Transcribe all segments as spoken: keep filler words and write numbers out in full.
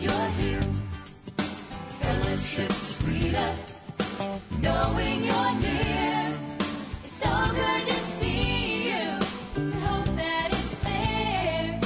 glad you're here. Fellowship sweeter, knowing you're near. It's so good to see you. I hope that it's clear.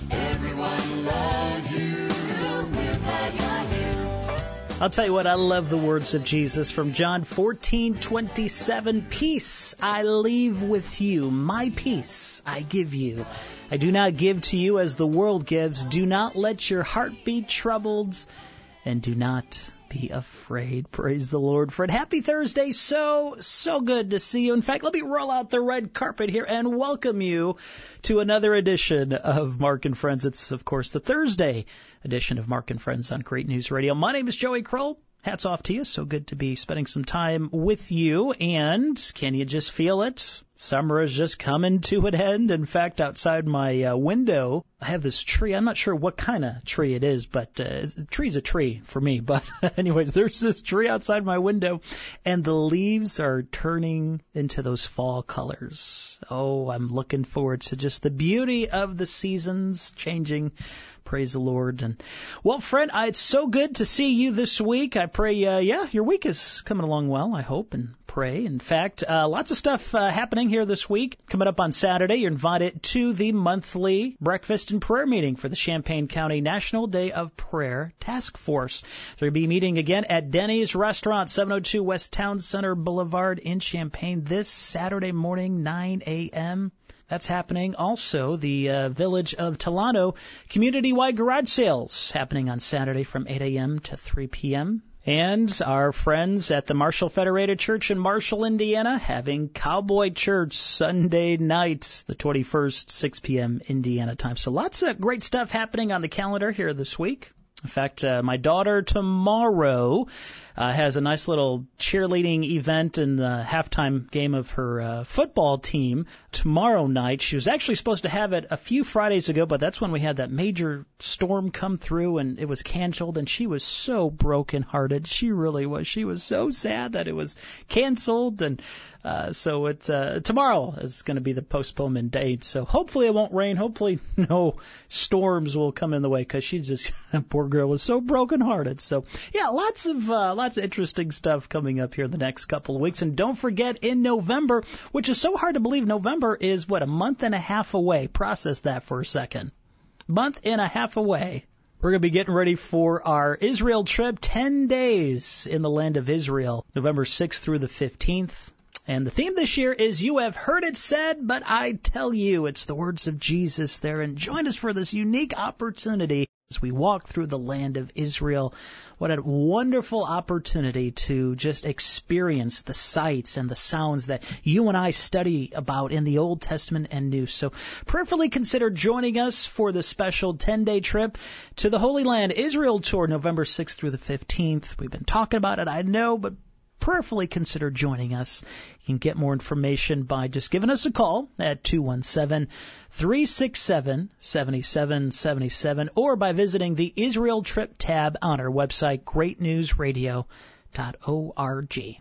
Everyone loves you. We're glad you're here. I'll tell you what, I love the words of Jesus from John fourteen twenty-seven. Peace I leave with you, my peace I give you. I do not give to you as the world gives. Do not let your heart be troubled, and do not be afraid. Praise the Lord, Fred. Happy Thursday. So, so good to see you. In fact, let me roll out the red carpet here and welcome you to another edition of Mark and Friends. It's, of course, the Thursday edition of Mark and Friends on Great News Radio. My name is Joey Kroll. Hats off to you. So good to be spending some time with you. And can you just feel it? Summer is just coming to an end. In fact, outside my uh, window, I have this tree. I'm not sure what kind of tree it is, but uh, a tree's a tree for me. But anyways, there's this tree outside my window, and the leaves are turning into those fall colors. Oh, I'm looking forward to just the beauty of the seasons changing. Praise the Lord. And well, friend, I, it's so good to see you this week. I pray, uh, yeah, your week is coming along well, I hope, and pray. In fact, uh, lots of stuff uh, happening here this week. Coming up on Saturday, you're invited to the monthly breakfast and prayer meeting for the Champaign County National Day of Prayer Task Force. So you'll be meeting again at Denny's Restaurant, seven oh two West Town Center Boulevard in Champaign this Saturday morning, nine a.m. That's happening. Also, the uh, Village of Tolano community-wide garage sales happening on Saturday from eight a.m. to three p.m. And our friends at the Marshall Federated Church in Marshall, Indiana, having Cowboy Church Sunday night, the twenty-first, six p.m. Indiana time. So lots of great stuff happening on the calendar here this week. In fact, uh, my daughter tomorrow uh, has a nice little cheerleading event in the halftime game of her uh, football team tomorrow night. She was actually supposed to have it a few Fridays ago, but that's when we had that major storm come through and it was canceled, and she was so brokenhearted. She really was. She was so sad that it was canceled, and uh, so it, uh, tomorrow is going to be the postponement date. So hopefully it won't rain. Hopefully no storms will come in the way, because she just, poor girl, was so brokenhearted. So yeah, lots of uh, lots of interesting stuff coming up here in the next couple of weeks. And don't forget, in November, which is so hard to believe, November is, what, a month and a half away. Process that for a second. Month and a half away. We're going to be getting ready for our Israel trip, ten days in the land of Israel, November sixth through the fifteenth. And the theme this year is You Have Heard It Said, But I Tell You. It's the words of Jesus there. And join us for this unique opportunity as we walk through the land of Israel. What a wonderful opportunity to just experience the sights and the sounds that you and I study about in the Old Testament and New. So prayerfully consider joining us for the special ten-day trip to the Holy Land Israel tour, November sixth through the fifteenth. We've been talking about it, I know, but prayerfully consider joining us. You can get more information by just giving us a call at two one seven, three six seven, seven seven seven seven or by visiting the Israel Trip tab on our website, great news radio dot org.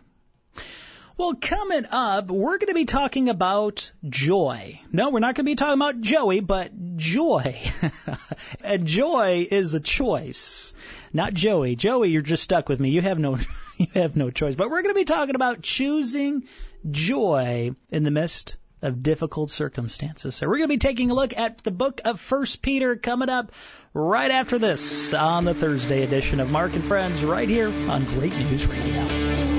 Well, coming up, we're going to be talking about joy. No, we're not going to be talking about Joey, but joy. And joy is a choice, not Joey. Joey, you're just stuck with me. You have no, you have no choice. But we're going to be talking about choosing joy in the midst of difficult circumstances. So we're going to be taking a look at the book of First Peter coming up right after this on the Thursday edition of Mark and Friends right here on Great News Radio.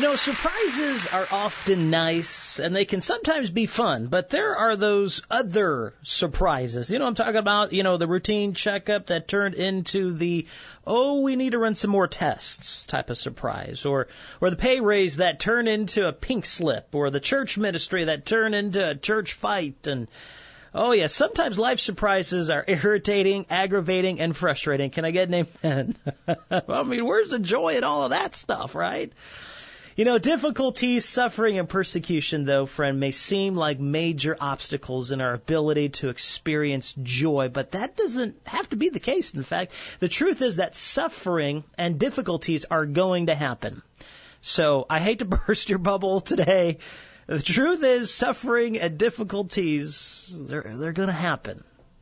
know, surprises are often nice, and they can sometimes be fun, but there are those other surprises. You know what I'm talking about? You know, the routine checkup that turned into the, oh, we need to run some more tests type of surprise, or or the pay raise that turned into a pink slip, or the church ministry that turned into a church fight. And, oh, yeah, sometimes life surprises are irritating, aggravating, and frustrating. Can I get an amen? I mean, where's the joy in all of that stuff, right? You know, difficulties, suffering, and persecution, though, friend, may seem like major obstacles in our ability to experience joy, but that doesn't have to be the case. In fact, the truth is that suffering and difficulties are going to happen. So I hate to burst your bubble today. The truth is suffering and difficulties, they're, they're going to happen.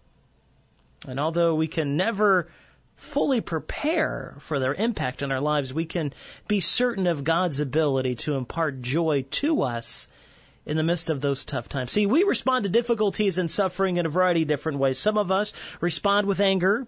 And although we can never fully prepare for their impact in our lives, we can be certain of God's ability to impart joy to us in the midst of those tough times. See, we respond to difficulties and suffering in a variety of different ways. Some of us respond with anger,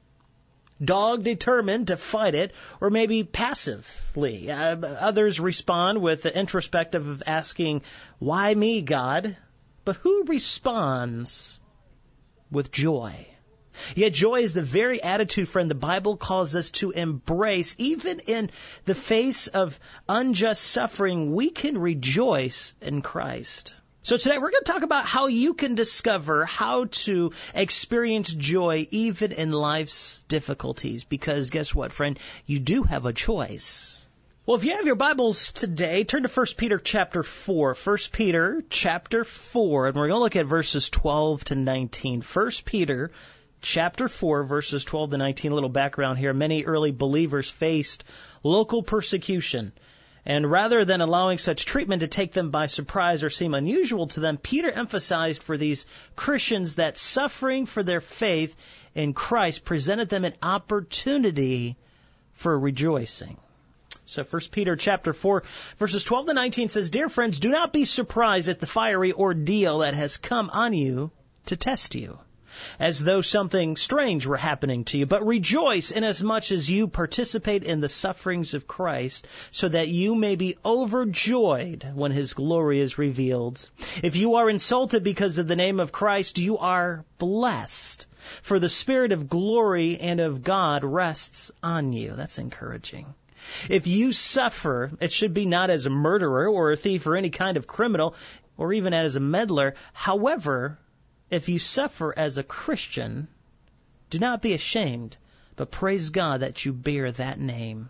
dog determined to fight it, or maybe passively. Uh, others respond with the introspective of asking, why me, God? But who responds with joy? Yet joy is the very attitude, friend, the Bible calls us to embrace. Even in the face of unjust suffering, we can rejoice in Christ. So today we're going to talk about how you can discover how to experience joy even in life's difficulties. Because guess what, friend? You do have a choice. Well, if you have your Bibles today, turn to First Peter chapter four. First Peter chapter four, and we're going to look at verses twelve to nineteen. First Peter chapter four, verses twelve to nineteen, a little background here. Many early believers faced local persecution. And rather than allowing such treatment to take them by surprise or seem unusual to them, Peter emphasized for these Christians that suffering for their faith in Christ presented them an opportunity for rejoicing. So First Peter chapter four, verses twelve to nineteen says, Dear friends, do not be surprised at the fiery ordeal that has come on you to test you, as though something strange were happening to you. But rejoice inasmuch as you participate in the sufferings of Christ, so that you may be overjoyed when His glory is revealed. If you are insulted because of the name of Christ, you are blessed, for the Spirit of glory and of God rests on you. That's encouraging. If you suffer, it should be not as a murderer or a thief or any kind of criminal, or even as a meddler. However, if you suffer as a Christian, do not be ashamed, but praise God that you bear that name.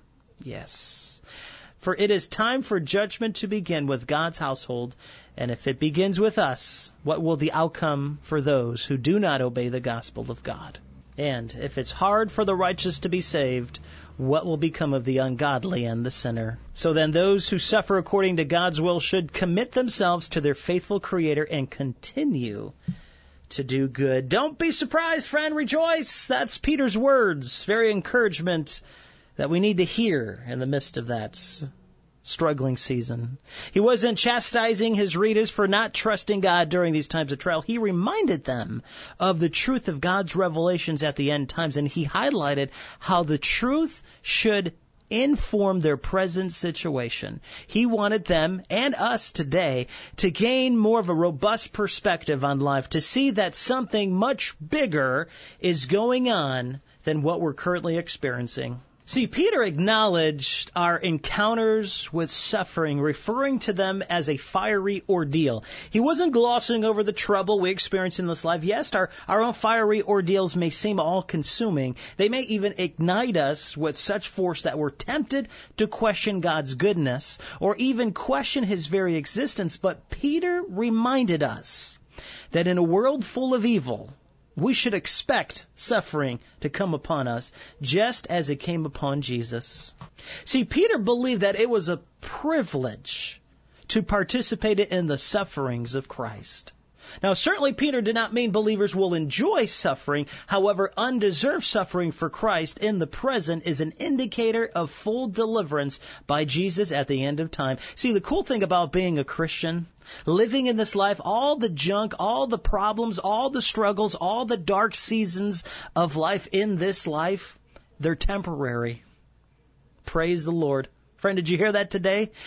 Yes. For it is time for judgment to begin with God's household, and if it begins with us, what will the outcome for those who do not obey the gospel of God? And if it's hard for the righteous to be saved, what will become of the ungodly and the sinner? So then those who suffer according to God's will should commit themselves to their faithful Creator and continue to do good. Don't be surprised, friend. Rejoice. That's Peter's words. Very encouragement that we need to hear in the midst of that struggling season. He wasn't chastising his readers for not trusting God during these times of trial. He reminded them of the truth of God's revelations at the end times, and he highlighted how the truth should inform their present situation. He wanted them and us today to gain more of a robust perspective on life, to see that something much bigger is going on than what we're currently experiencing. See, Peter acknowledged our encounters with suffering, referring to them as a fiery ordeal. He wasn't glossing over the trouble we experience in this life. Yes, our, our own fiery ordeals may seem all-consuming. They may even ignite us with such force that we're tempted to question God's goodness or even question His very existence. But Peter reminded us that in a world full of evil, we should expect suffering to come upon us, just as it came upon Jesus. See, Peter believed that it was a privilege to participate in the sufferings of Christ. Now, certainly Peter did not mean believers will enjoy suffering. However, undeserved suffering for Christ in the present is an indicator of full deliverance by Jesus at the end of time. See, the cool thing about being a Christian, living in this life, all the junk, all the problems, all the struggles, all the dark seasons of life in this life, they're temporary. Praise the Lord. Friend, did you hear that today?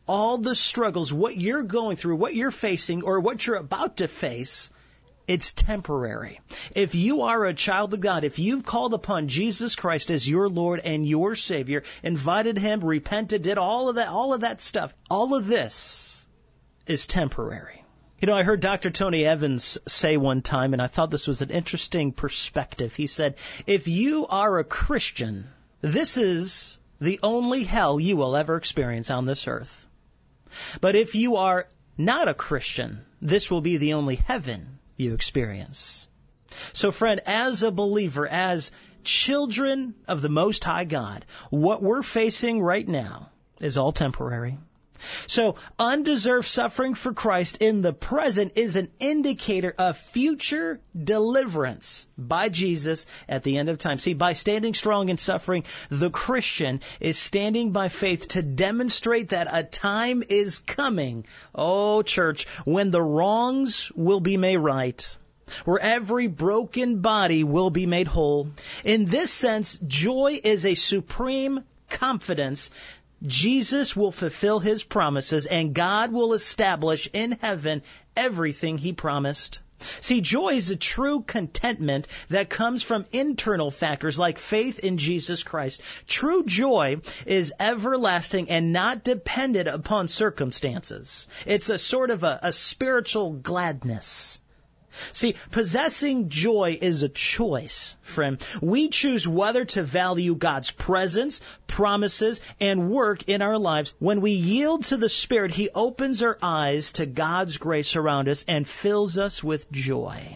all the struggles, what you're going through, what you're facing, or what you're about to face, it's temporary. If you are a child of God, if you've called upon Jesus Christ as your Lord and your Savior, invited Him, repented, did all of that, all of that stuff, all of this is temporary. You know, I heard Doctor Tony Evans say one time, and I thought this was an interesting perspective. He said, if you are a Christian, this is the only hell you will ever experience on this earth. But if you are not a Christian, this will be the only heaven you experience. So, friend, as a believer, as children of the Most High God, what we're facing right now is all temporary. So, undeserved suffering for Christ in the present is an indicator of future deliverance by Jesus at the end of time. See, by standing strong in suffering, the Christian is standing by faith to demonstrate that a time is coming, oh church, when the wrongs will be made right, where every broken body will be made whole. In this sense, joy is a supreme confidence Jesus will fulfill His promises, and God will establish in heaven everything He promised. See, joy is a true contentment that comes from internal factors like faith in Jesus Christ. True joy is everlasting and not dependent upon circumstances. It's a sort of a, a spiritual gladness. See, possessing joy is a choice, friend. We choose whether to value God's presence, promises, and work in our lives. When we yield to the Spirit, He opens our eyes to God's grace around us and fills us with joy.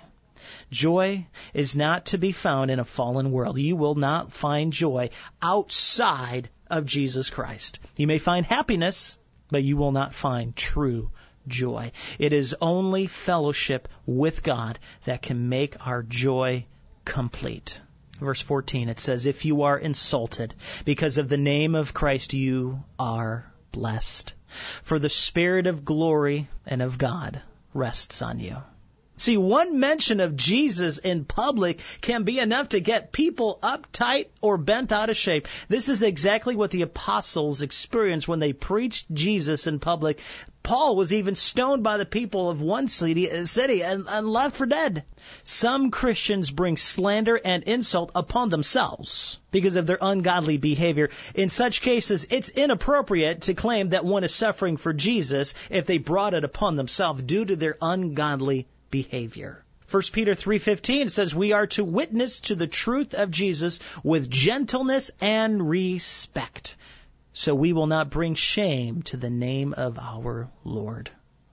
Joy is not to be found in a fallen world. You will not find joy outside of Jesus Christ. You may find happiness, but you will not find true joy. It is only fellowship with God that can make our joy complete. Verse fourteen, it says, if you are insulted because of the name of Christ, you are blessed. For the Spirit of glory and of God rests on you. See, one mention of Jesus in public can be enough to get people uptight or bent out of shape. This is exactly what the apostles experienced when they preached Jesus in public. Paul was even stoned by the people of one city, city and, and left for dead. Some Christians bring slander and insult upon themselves because of their ungodly behavior. In such cases, it's inappropriate to claim that one is suffering for Jesus if they brought it upon themselves due to their ungodly behavior. First Peter three fifteen says we are to witness to the truth of Jesus with gentleness and respect, so we will not bring shame to the name of our Lord.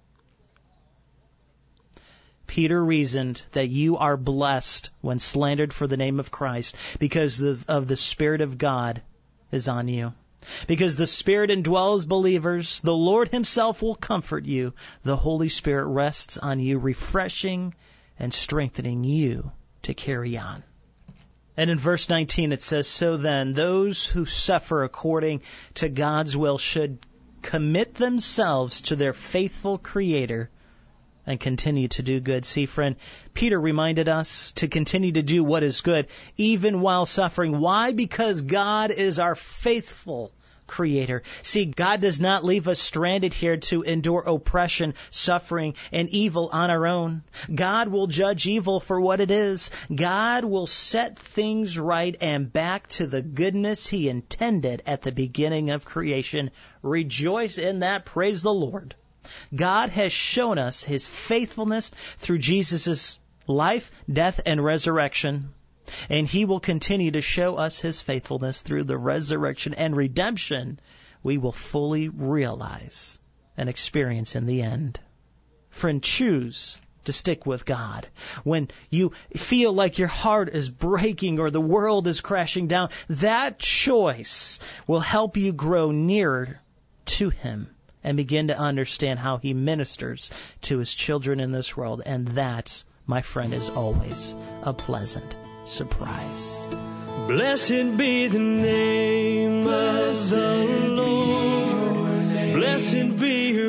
Peter reasoned that you are blessed when slandered for the name of Christ because of the Spirit of God is on you. Because the Spirit indwells believers, the Lord Himself will comfort you. The Holy Spirit rests on you, refreshing and strengthening you to carry on. And in verse nineteen it says, so then, those who suffer according to God's will should commit themselves to their faithful Creator and continue to do good. See, friend, Peter reminded us to continue to do what is good, even while suffering. Why? Because God is our faithful Creator. See, God does not leave us stranded here to endure oppression, suffering, and evil on our own. God will judge evil for what it is. God will set things right and back to the goodness He intended at the beginning of creation. Rejoice in that. Praise the Lord. God has shown us His faithfulness through Jesus' life, death, and resurrection. And He will continue to show us His faithfulness through the resurrection and redemption we will fully realize and experience in the end. Friend, choose to stick with God. When you feel like your heart is breaking or the world is crashing down, that choice will help you grow nearer to Him and begin to understand how He ministers to His children in this world. And that, my friend, is always a pleasant surprise. Blessed be the name of the Lord. Blessed be Your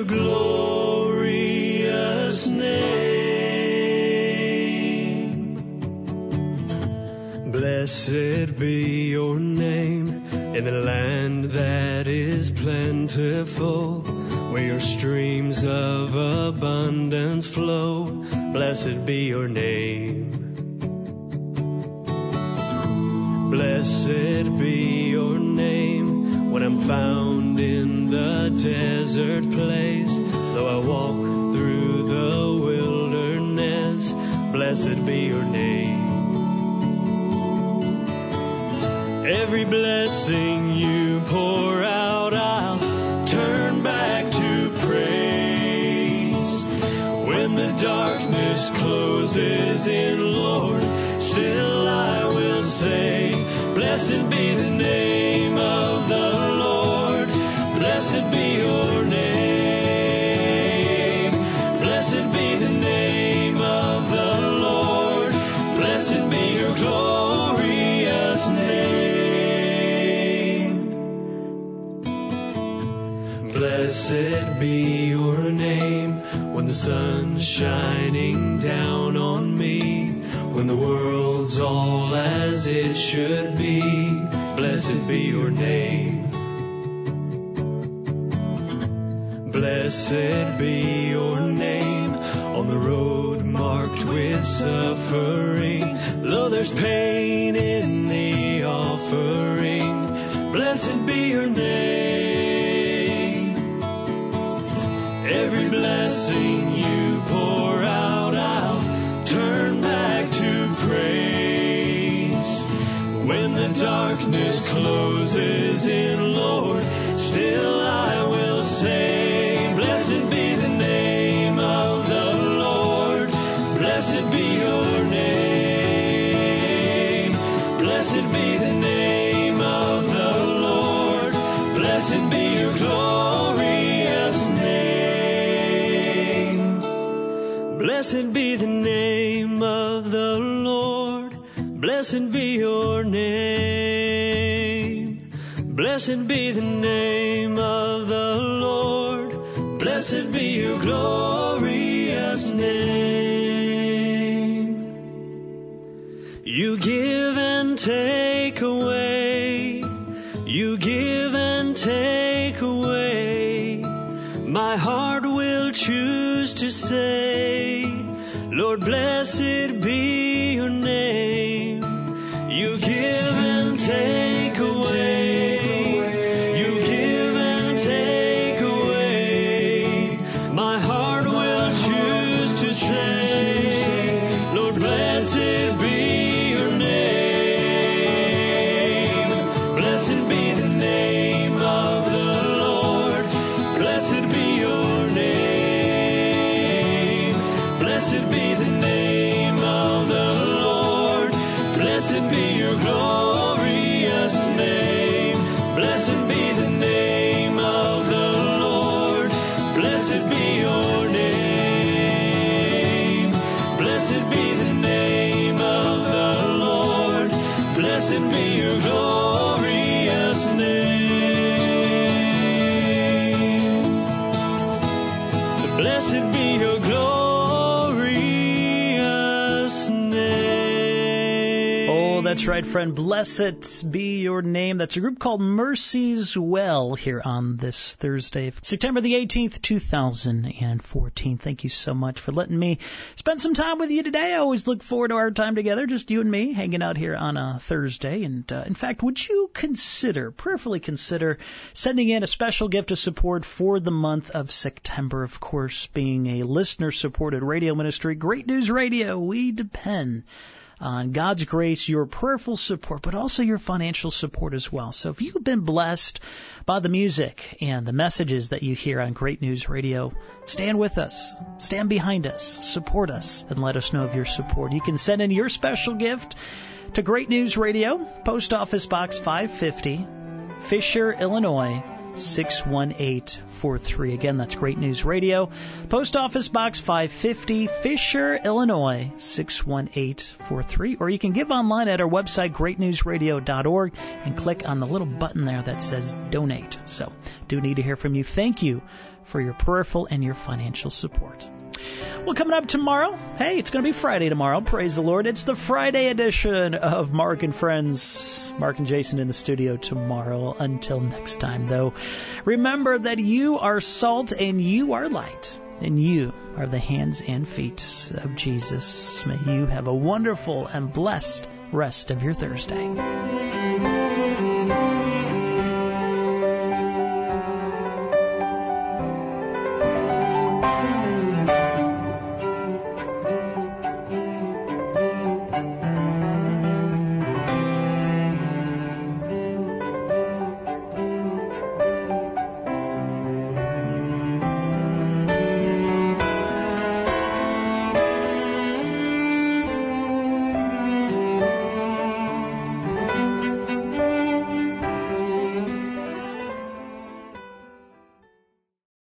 glorious name. Blessed be Your name in the land that is plentiful, where your streams of abundance flow. Blessed be your name. Blessed be your name when I'm found in the desert place. Though I walk through the wilderness, blessed be your name. Every blessing you pour out, I'll turn back to praise. When the darkness closes in, Lord, still I will say, blessed be the name of the Lord. Blessed be your name. Blessed be the name of the Lord. Blessed be your glorious name. Blessed be your name when the sun's shining down on me, when the world's all as it should be. Blessed be your name. Blessed be your name on the road marked with suffering. Though there's pain in the offering, blessed be your name. Every blessing you pour out, I'll turn back to praise. When the darkness closes in, Lord, still I will say, blessed be the name of the Lord. Blessed be your name. Blessed be the name of the Lord. Blessed be your glorious name. Blessed be the name of the Lord. Blessed be your name. Blessed be the name of the Lord. Blessed be your glorious name. You give and take away. You give and take away. My heart will choose to say, Lord, blessed be your name. You give and take away. You give and take away. My heart will choose to say, Lord, blessed be your name. Blessed be the name of the Lord. Blessed be your name. Blessed be the name of the Lord. Blessed be your glorious name. Blessed be the name of the Lord. Blessed be your name. Blessed be the name of the Lord. Blessed be your glorious name. Blessed be your glorious name. Oh, that's right, friend. Blessed be your name. That's a group called Mercy's Well here on this Thursday, September the eighteenth, two thousand fourteen. Thank you so much for letting me spend some time with you today. I always look forward to our time together, just you and me, hanging out here on a Thursday. And uh, in fact, would you consider, prayerfully consider, sending in a special gift of support for the month of September? Of course, being a listener-supported radio ministry, Great News Radio, we depend on God's grace, your prayerful support, but also your financial support as well. So if you've been blessed by the music and the messages that you hear on Great News Radio, stand with us, stand behind us, support us, and let us know of your support. You can send in your special gift to Great News Radio, Post Office Box five fifty, Fisher, Illinois, six one eight four three. Again, that's Great News Radio, Post Office Box five fifty, Fisher, Illinois, six one eight four three. Or you can give online at our website, great news radio dot org, and click on the little button there that says Donate. So, do need to hear from you. Thank you for your prayerful and your financial support. Well, coming up tomorrow, hey, it's going to be Friday tomorrow. Praise the Lord. It's the Friday edition of Mark and Friends. Mark and Jason in the studio tomorrow. Until next time, though, remember that you are salt and you are light, and you are the hands and feet of Jesus. May you have a wonderful and blessed rest of your Thursday.